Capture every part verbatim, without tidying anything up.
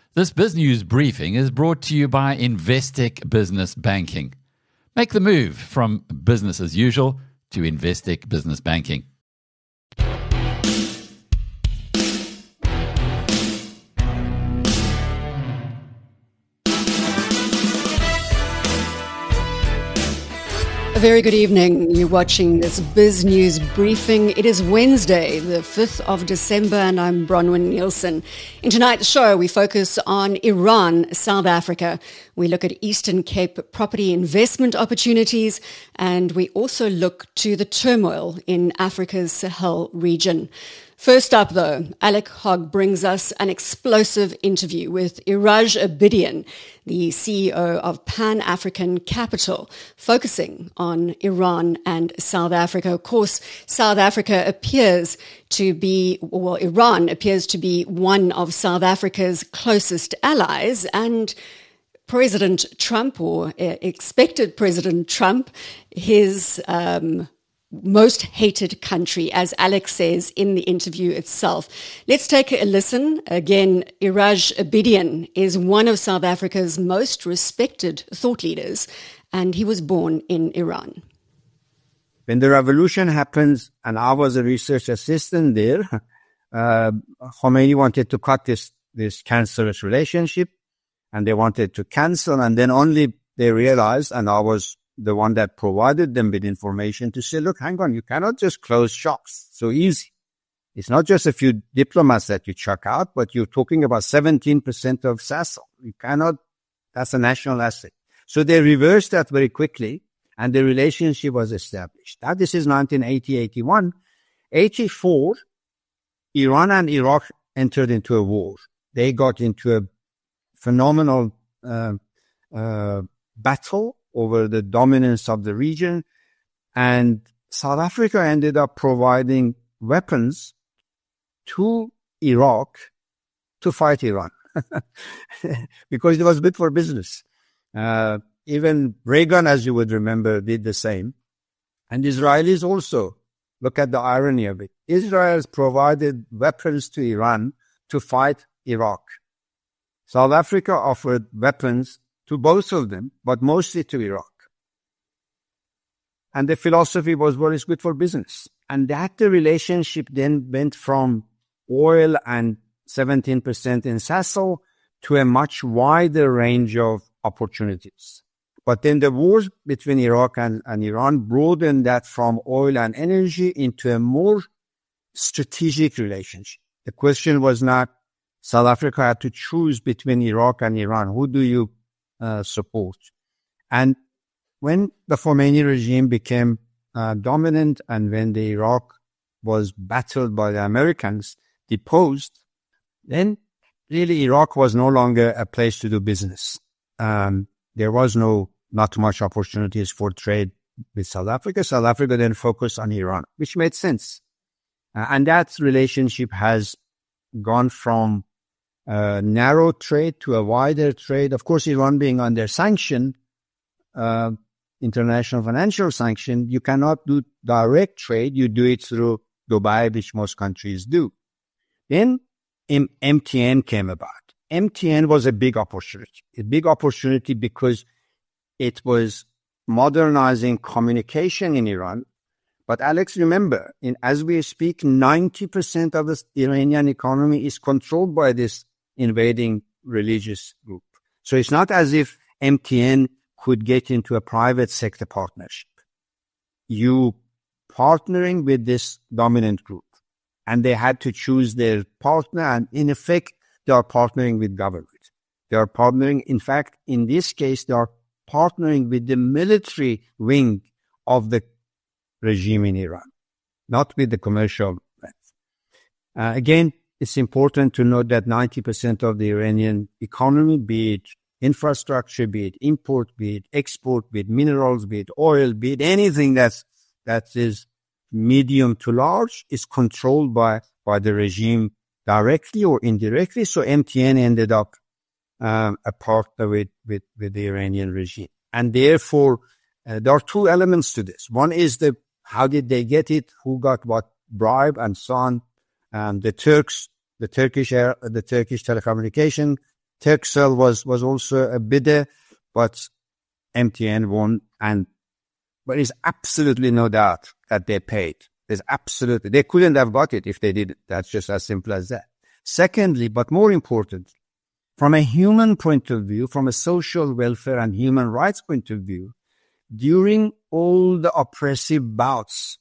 This BizNews briefing is brought to you by Investec Business Banking. Make the move from business as usual to Investec Business Banking. A very good evening. You're watching this BizNews briefing. It is Wednesday, the fifth of December, and I'm Bronwyn Nielsen. In tonight's show, we focus on Iran, South Africa. We look at Eastern Cape property investment opportunities, and we also look to the turmoil in Africa's Sahel region. First up, though, Alec Hogg brings us an explosive interview with Iraj Abedian, the C E O of Pan-African Capital, focusing on Iran and South Africa. Of course, South Africa appears to be, well, Iran appears to be one of South Africa's closest allies, and President Trump, or uh, expected President Trump, his um most hated country, as Alex says in the interview itself. Let's take a listen. Again, Iraj Abedian is one of South Africa's most respected thought leaders, and he was born in Iran. When the revolution happens, and I was a research assistant there, uh, Khomeini wanted to cut this, this cancerous relationship, and they wanted to cancel, and then only they realized, and I was the one that provided them with information to say, look, hang on, you cannot just close shops so easy. It's not just a few diplomats that you chuck out, but you're talking about seventeen percent of Sasol. You cannot, that's a national asset. So they reversed that very quickly, and the relationship was established. Now, this is nineteen eighty, eighty-one. eighty-four, Iran and Iraq entered into a war. They got into a phenomenal uh, uh, battle over the dominance of the region, and South Africa ended up providing weapons to Iraq to fight Iran because it was good for business. Uh, even Reagan, as you would remember, did the same. And Israelis also, look at the irony of it. Israel provided weapons to Iran to fight Iraq. South Africa offered weapons to both of them, but mostly to Iraq. And the philosophy was, well, it's good for business. And that the relationship then went from oil and seventeen percent in Sasol to a much wider range of opportunities. But then the wars between Iraq and, and Iran broadened that from oil and energy into a more strategic relationship. The question was not, South Africa had to choose between Iraq and Iran. Who do you Uh, support? And when the Khomeini regime became uh, dominant, and when the Iraq was battled by the Americans, deposed, then really Iraq was no longer a place to do business. Um, there was no, not much opportunities for trade with South Africa. South Africa then focused on Iran, which made sense. Uh, and that relationship has gone from Uh, narrow trade to a wider trade. Of course, Iran being under sanction, uh, international financial sanction, you cannot do direct trade. You do it through Dubai, which most countries do. Then M T N came about. M T N was a big opportunity, a big opportunity because it was modernizing communication in Iran. But Alex, remember, in, as we speak, ninety percent of the Iranian economy is controlled by this invading religious group. So it's not as if M T N could get into a private sector partnership. You partnering with this dominant group, and they had to choose their partner, and in effect, they are partnering with government. They are partnering, in fact, in this case, they are partnering with the military wing of the regime in Iran, not with the commercial ones. Uh, again, it's important to note that ninety percent of the Iranian economy, be it infrastructure, be it import, be it export, be it minerals, be it oil, be it anything that's, that is medium to large, is controlled by, by the regime directly or indirectly. So M T N ended up um, a partner with, with, with the Iranian regime. And therefore, uh, there are two elements to this. One is the how did they get it, who got what bribe, and so on. Um, the Turks, the Turkish air, the Turkish telecommunication Turkcell was, was also a bidder, but M T N won. And but there's absolutely no doubt that they paid. There's absolutely, they couldn't have got it if they did it. That's just as simple as that. Secondly, but more important, from a human point of view, from a social welfare and human rights point of view, during all the oppressive bouts,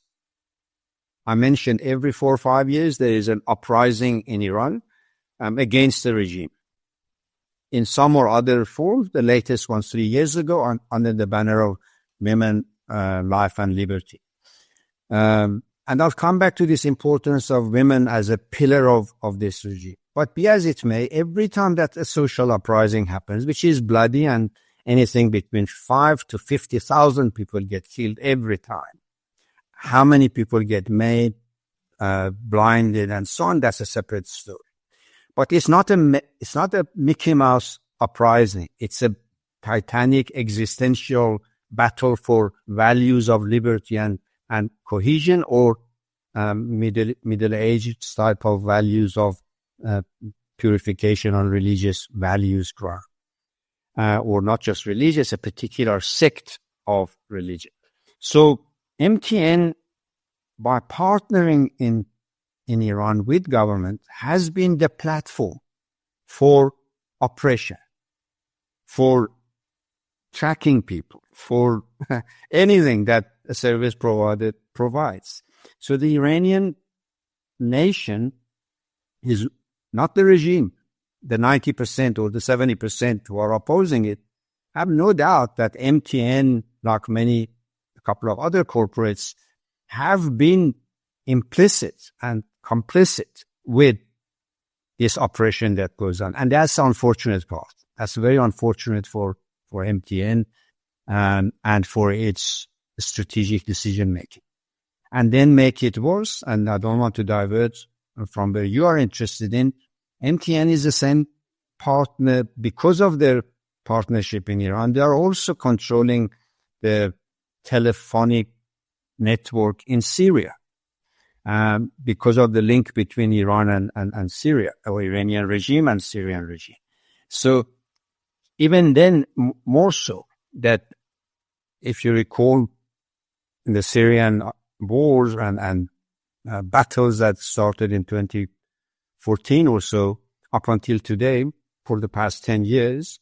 I mentioned every four or five years there is an uprising in Iran um, against the regime. In some or other form, the latest one three years ago on, under the banner of women, uh, life and liberty. Um, and I'll come back to this importance of women as a pillar of, of this regime. But be as it may, every time that a social uprising happens, which is bloody and anything between five to fifty thousand people get killed every time. How many people get made, uh, blinded and so on, that's a separate story. But it's not a, it's not a Mickey Mouse uprising. It's a titanic existential battle for values of liberty and, and cohesion, or um, middle, middle-aged type of values of uh, purification on religious values ground. Uh, or not just religious, a particular sect of religion. So M T N, by partnering in in Iran with government, has been the platform for oppression, for tracking people, for anything that a service provider provides. So the Iranian nation is not the regime. The ninety percent or the seventy percent who are opposing it have no doubt that M T N, like many, a couple of other corporates, have been implicit and complicit with this oppression that goes on. And that's the unfortunate part. That's very unfortunate for, for M T N um, and for its strategic decision making. And then make it worse, and I don't want to divert from where you are interested in, M T N is the same partner because of their partnership in Iran. They are also controlling the telephonic network in Syria um, because of the link between Iran and, and, and Syria, or Iranian regime and Syrian regime. So even then, m- more so that if you recall in the Syrian wars and, and uh, battles that started in twenty fourteen or so, up until today, for the past ten years,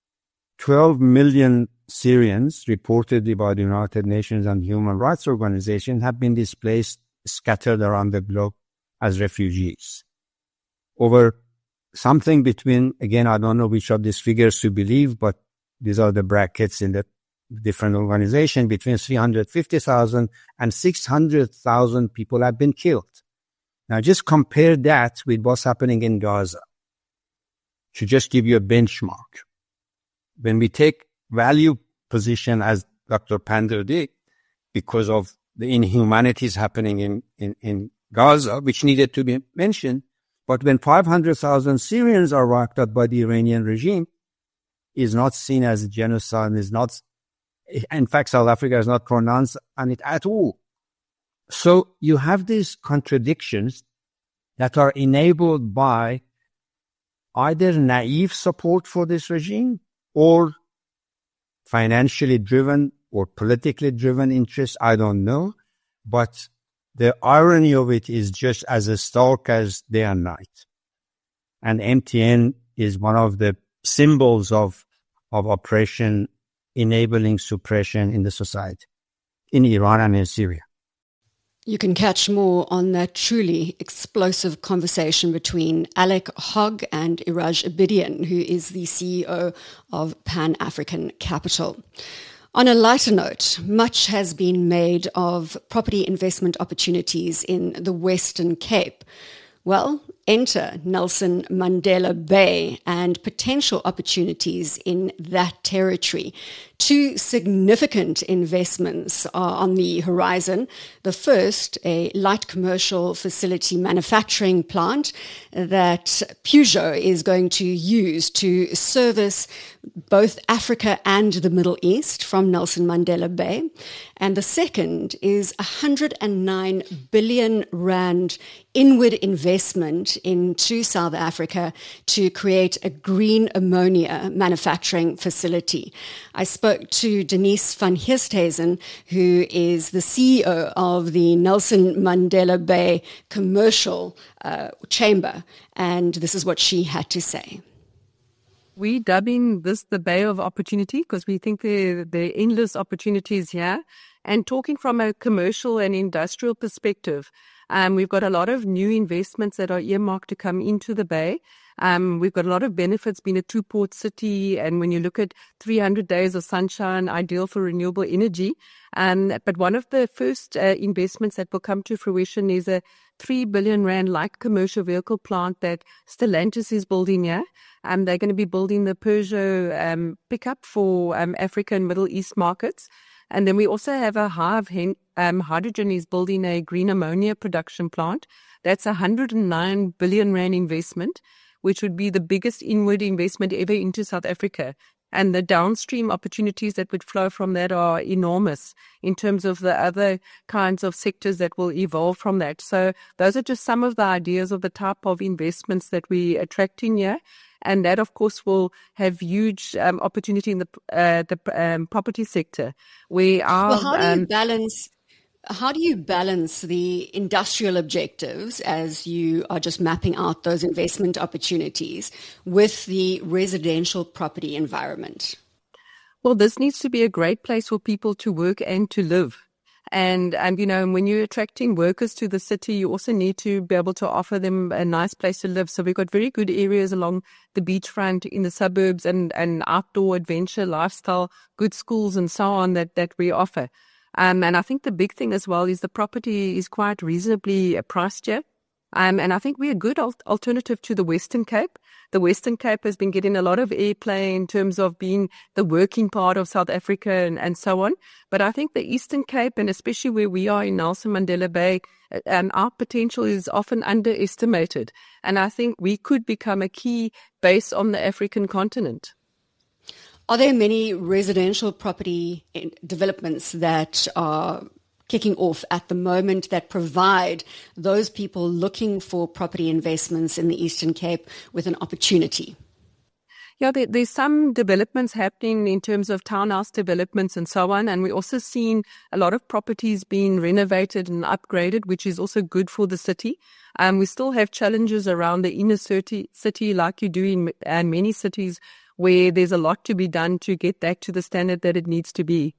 twelve million Syrians, reportedly by the United Nations and Human Rights Organization, have been displaced, scattered around the globe as refugees. Over something between, again, I don't know which of these figures to believe, but these are the brackets in the different organizations, between three hundred fifty thousand and six hundred thousand people have been killed. Now, just compare that with what's happening in Gaza. To just give you a benchmark. When we take value position, as Doctor Pandor did, because of the inhumanities happening in, in, in Gaza, which needed to be mentioned, but when five hundred thousand Syrians are wiped out by the Iranian regime, is not seen as a genocide, is not, in fact, South Africa has not pronounced on it at all. So you have these contradictions that are enabled by either naive support for this regime or financially driven or politically driven interests. I don't know. But the irony of it is just as stark as day and night. And M T N is one of the symbols of, of oppression, enabling suppression in the society, in Iran and in Syria. You can catch more on that truly explosive conversation between Alec Hogg and Iraj Abedian, who is the C E O of Pan African Capital. On a lighter note, much has been made of property investment opportunities in the Western Cape. Well, enter Nelson Mandela Bay and potential opportunities in that territory. Two significant investments are on the horizon. The first, a light commercial facility manufacturing plant that Peugeot is going to use to service both Africa and the Middle East from Nelson Mandela Bay. And the second is one hundred nine billion rand inward investment into South Africa to create a green ammonia manufacturing facility. I spoke to Denise van Heesthuizen, who is the C E O of the Nelson Mandela Bay Commercial uh, Chamber, and this is what she had to say. We dubbing this the Bay of Opportunity because we think there, there are endless opportunities here. And talking from a commercial and industrial perspective, um, we've got a lot of new investments that are earmarked to come into the Bay. Um, we've got a lot of benefits being a two-port city, and when you look at three hundred days of sunshine, ideal for renewable energy. Um, but one of the first uh, investments that will come to fruition is a three billion rand light commercial vehicle plant that Stellantis is building here. Um, they're going to be building the Peugeot um, pickup for um, Africa and Middle East markets. And then we also have a Hive um, Hydrogen is building a green ammonia production plant. That's a one hundred nine billion rand investment, which would be the biggest inward investment ever into South Africa. And the downstream opportunities that would flow from that are enormous in terms of the other kinds of sectors that will evolve from that. So those are just some of the ideas of the type of investments that we attract in here. And that, of course, will have huge um, opportunity in the uh, the um, property sector. We are. Well, how do you um, balance? How do you balance the industrial objectives as you are just mapping out those investment opportunities with the residential property environment? Well, this needs to be a great place for people to work and to live. And, and, you know, when you're attracting workers to the city, you also need to be able to offer them a nice place to live. So we've got very good areas along the beachfront in the suburbs and, and outdoor adventure lifestyle, good schools and so on that, that we offer. Um, and I think the big thing as well is the property is quite reasonably priced here. Um, and I think we're a good al- alternative to the Western Cape. The Western Cape has been getting a lot of airplay in terms of being the working part of South Africa and, and so on. But I think the Eastern Cape, and especially where we are in Nelson Mandela Bay, um, our potential is often underestimated. And I think we could become a key base on the African continent. Are there many residential property developments that are kicking off at the moment that provide those people looking for property investments in the Eastern Cape with an opportunity? Yeah, there, there's some developments happening in terms of townhouse developments and so on. And we're also seeing a lot of properties being renovated and upgraded, which is also good for the city. Um, we still have challenges around the inner city, city like you do in uh, many cities, where there's a lot to be done to get that to the standard that it needs to be.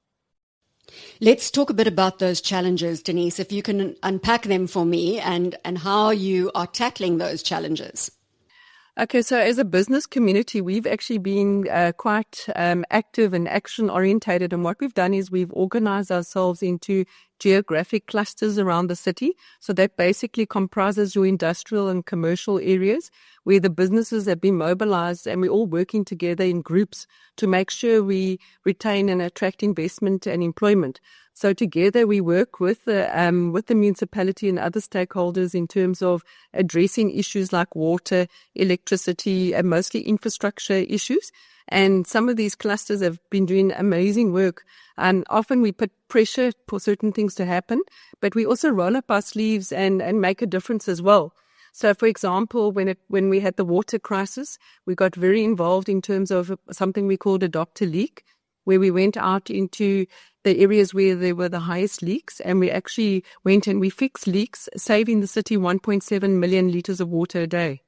Let's talk a bit about those challenges, Denise, if you can unpack them for me and, and how you are tackling those challenges. Okay, so as a business community, we've actually been uh, quite um, active and action-orientated. And what we've done is we've organized ourselves into geographic clusters around the city. So that basically comprises your industrial and commercial areas where the businesses have been mobilized, and we're all working together in groups to make sure we retain and attract investment and employment. So together we work with the, um, with the municipality and other stakeholders in terms of addressing issues like water, electricity, and mostly infrastructure issues. And some of these clusters have been doing amazing work. And often we put pressure for certain things to happen, but we also roll up our sleeves and, and make a difference as well. So, for example, when it, when we had the water crisis, we got very involved in terms of something we called Adopt a Leak, where we went out into the areas where there were the highest leaks, and we actually went and we fixed leaks, saving the city one point seven million litres of water a day.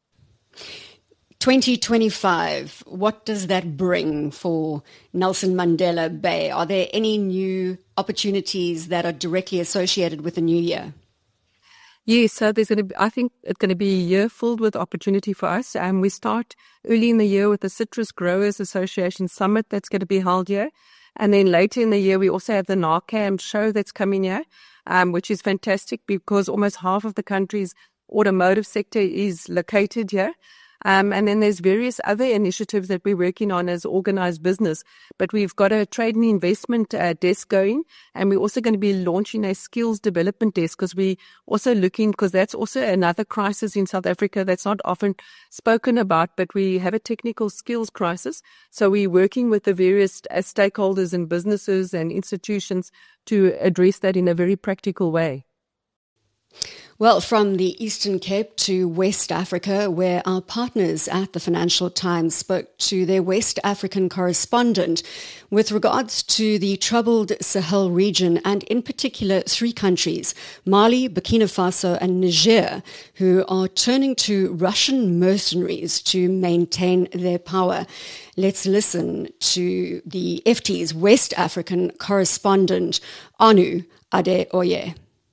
twenty twenty-five, what does that bring for Nelson Mandela Bay? Are there any new opportunities that are directly associated with the new year? Yes, so there's going to be, I think it's going to be a year filled with opportunity for us. Um, we start early in the year with the Citrus Growers Association Summit that's going to be held here. And then later in the year, we also have the NARCAM show that's coming here, um, which is fantastic because almost half of the country's automotive sector is located here. Um, and then there's various other initiatives that we're working on as organized business. But we've got a trade and investment uh, desk going, and we're also going to be launching a skills development desk because we're also looking, because that's also another crisis in South Africa that's not often spoken about, but we have a technical skills crisis. So we're working with the various uh, stakeholders and businesses and institutions to address that in a very practical way. Well, from the Eastern Cape to West Africa, where our partners at the Financial Times spoke to their West African correspondent with regards to the troubled Sahel region, and in particular three countries, Mali, Burkina Faso and Niger, who are turning to Russian mercenaries to maintain their power. Let's listen to the F T's West African correspondent, Anu Adeoye.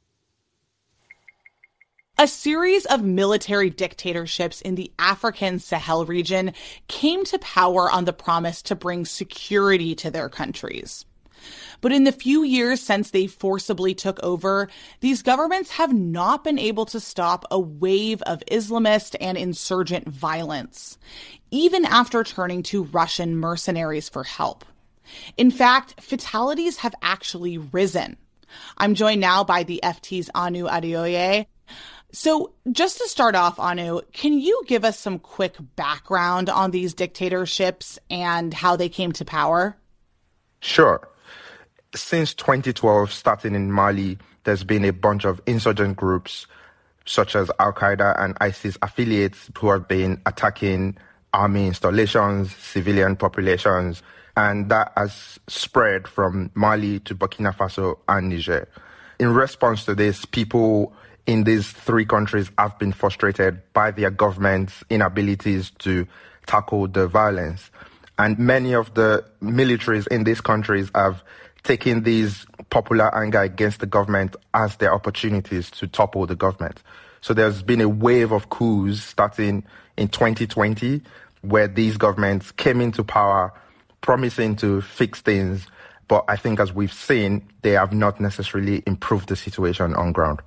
A series of military dictatorships in the African Sahel region came to power on the promise to bring security to their countries. But in the few years since they forcibly took over, these governments have not been able to stop a wave of Islamist and insurgent violence, even after turning to Russian mercenaries for help. In fact, fatalities have actually risen. I'm joined now by the F T's Anu Adeoye. So just to start off, Anu, can you give us some quick background on these dictatorships and how they came to power? Sure. Since twenty twelve, starting in Mali, there's been a bunch of insurgent groups such as Al-Qaeda and ISIS affiliates who have been attacking army installations, civilian populations, and that has spread from Mali to Burkina Faso and Niger. In response to this, people in these three countries have been frustrated by their government's inabilities to tackle the violence. And many of the militaries in these countries have taken these popular anger against the government as their opportunities to topple the government. So there's been a wave of coups starting in twenty twenty where these governments came into power promising to fix things. But I think as we've seen, they have not necessarily improved the situation on ground.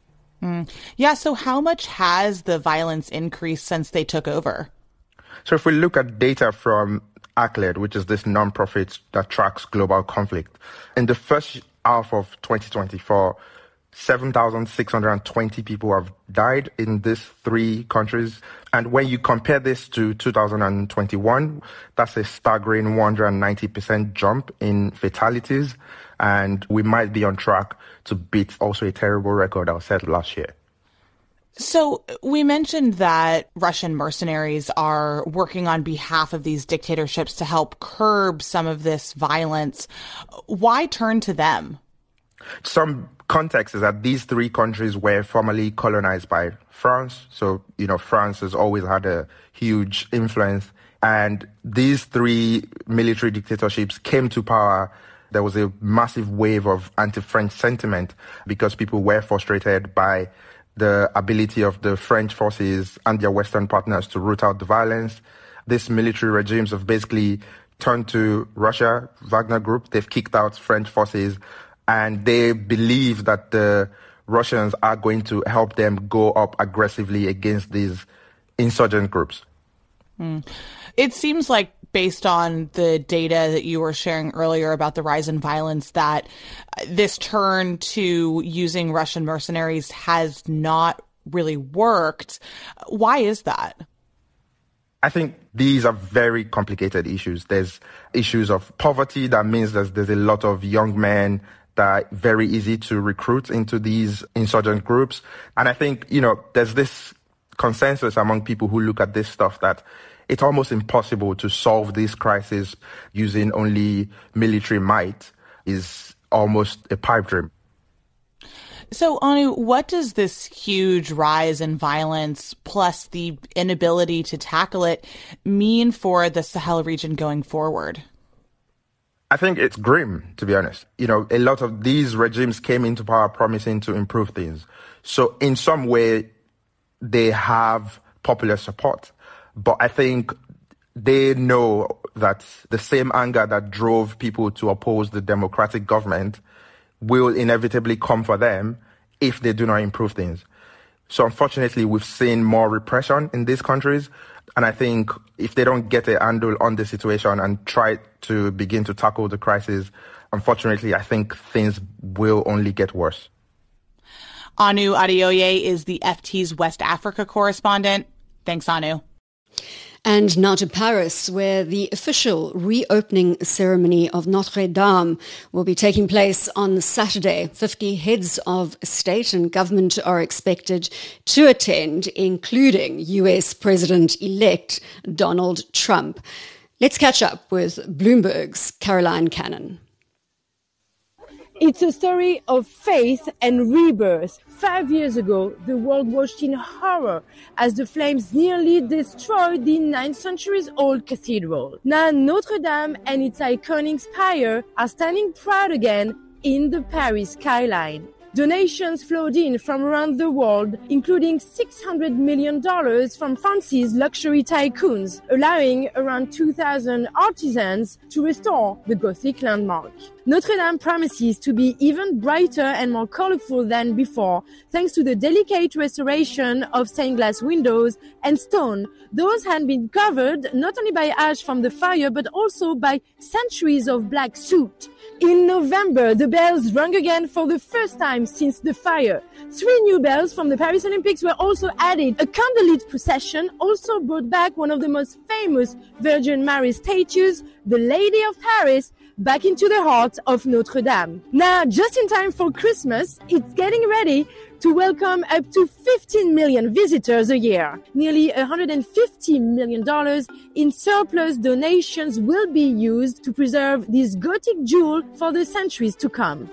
Mm. Yeah, so how much has the violence increased since they took over? So if we look at data from A C L E D, which is this nonprofit that tracks global conflict, in the first half of twenty twenty-four, seven thousand six hundred twenty people have died in these three countries. And when you compare this to two thousand twenty-one, that's a staggering one hundred ninety percent jump in fatalities. And we might be on track to beat also a terrible record that was set last year. So we mentioned that Russian mercenaries are working on behalf of these dictatorships to help curb some of this violence. Why turn to them? Some context is that these three countries were formerly colonized by France. So, you know, France has always had a huge influence. And these three military dictatorships came to power. There was a massive wave of anti-French sentiment because people were frustrated by the ability of the French forces and their Western partners to root out the violence. These military regimes have basically turned to Russia, Wagner Group. They've kicked out French forces, and they believe that the Russians are going to help them go up aggressively against these insurgent groups. Mm. It seems like, based on the data that you were sharing earlier about the rise in violence, that this turn to using Russian mercenaries has not really worked. Why is that? I think these are very complicated issues. There's issues of poverty. That means that there's a lot of young men that are very easy to recruit into these insurgent groups. And I think, you know, there's this consensus among people who look at this stuff that it's almost impossible to solve this crisis using only military might. Is almost a pipe dream. So, Anu, what does this huge rise in violence plus the inability to tackle it mean for the Sahel region going forward? I think it's grim, to be honest. You know, a lot of these regimes came into power promising to improve things. So in some way, they have popular support. But I think they know that the same anger that drove people to oppose the democratic government will inevitably come for them if they do not improve things. So unfortunately, we've seen more repression in these countries. And I think if they don't get a handle on the situation and try to begin to tackle the crisis, unfortunately, I think things will only get worse. Anu Adeoye is the F T's West Africa correspondent. Thanks, Anu. And now to Paris, where the official reopening ceremony of Notre Dame will be taking place on Saturday. fifty heads of state and government are expected to attend, including U S President-elect Donald Trump. Let's catch up with Bloomberg's Caroline Cannon. It's a story of faith and rebirth. Five years ago, the world watched in horror as the flames nearly destroyed the nine centuries old cathedral. Now Notre Dame and its iconic spire are standing proud again in the Paris skyline. Donations flowed in from around the world, including six hundred million dollars from France's luxury tycoons, allowing around two thousand artisans to restore the Gothic landmark. Notre Dame promises to be even brighter and more colorful than before, thanks to the delicate restoration of stained glass windows and stone. Those had been covered not only by ash from the fire, but also by centuries of black soot. In November, the bells rung again for the first time since the fire. Three new bells from the Paris Olympics were also added. A candlelit procession also brought back one of the most famous Virgin Mary statues, the Lady of Paris, back into the heart of Notre Dame. Now, just in time for Christmas, it's getting ready to welcome up to fifteen million visitors a year. Nearly one hundred fifty million dollars in surplus donations will be used to preserve this Gothic jewel for the centuries to come.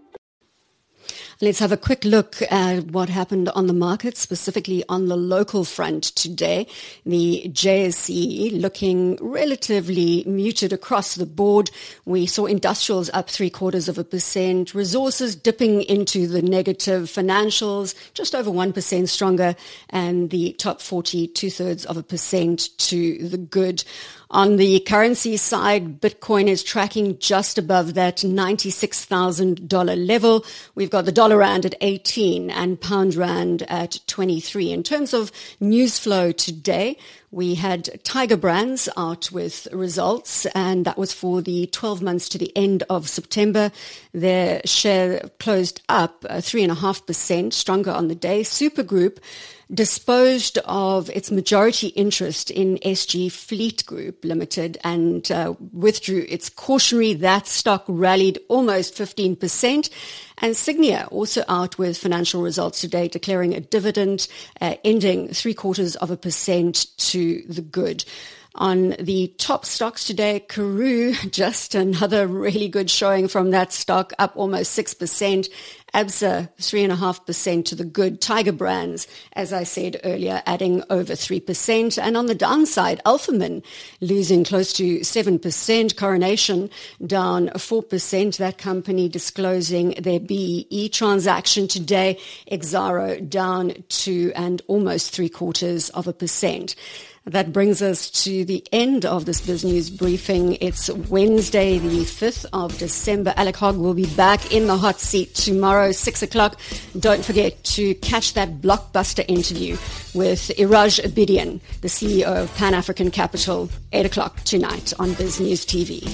Let's have a quick look at what happened on the market, specifically on the local front today. The J S E looking relatively muted across the board. We saw industrials up three quarters of a percent, resources dipping into the negative, financials just over one percent stronger, and the top forty two thirds of a percent to the good. On the currency side, Bitcoin is tracking just above that ninety-six thousand dollars level. We've got the dollar rand at eighteen and pound rand at twenty-three. In terms of news flow today, we had Tiger Brands out with results, and that was for the twelve months to the end of September. Their share closed up uh, three point five percent, stronger on the day. Supergroup disposed of its majority interest in S G Fleet Group Limited and uh, withdrew its cautionary. That stock rallied almost fifteen percent. And Signia also out with financial results today, declaring a dividend, uh, ending three quarters of a percent to the good. On the top stocks today, Karoo, just another really good showing from that stock, up almost six percent. Absa, three point five percent to the good. Tiger Brands, as I said earlier, adding over three percent. And on the downside, Alphamin losing close to seven percent. Coronation down four percent. That company disclosing their B E E transaction today. Exxaro down two and almost three quarters of a percent. That brings us to the end of this Business Briefing. It's Wednesday, the fifth of December. Alec Hogg will be back in the hot seat tomorrow, six o'clock. Don't forget to catch that blockbuster interview with Iraj Abidian, the C E O of Pan African Capital, eight o'clock tonight on Biz News T V.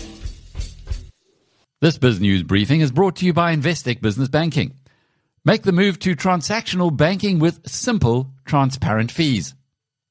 This Biz News Briefing is brought to you by Investec Business Banking. Make the move to transactional banking with simple, transparent fees.